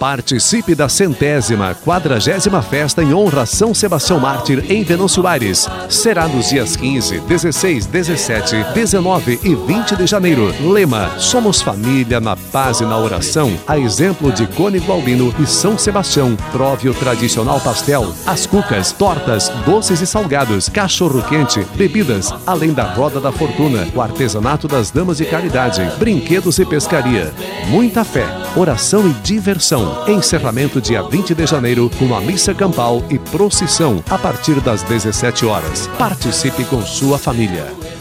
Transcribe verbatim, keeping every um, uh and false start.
Participe da centésima, quadragésima festa em honra a São Sebastião Mártir em Venâncio Aires. Será nos dias quinze, dezesseis, dezessete, dezenove e vinte de janeiro. Lema: somos família na paz e na oração, a exemplo de Cônigo Albino e São Sebastião. Prove o tradicional pastel, as cucas, tortas, doces e salgados, cachorro-quente, bebidas, além da roda da fortuna, o artesanato das damas de caridade, brinquedos e pescaria. Muita fé, oração e diversão. Encerramento dia vinte de janeiro com a missa campal e procissão a partir das dezessete horas. Participe com sua família.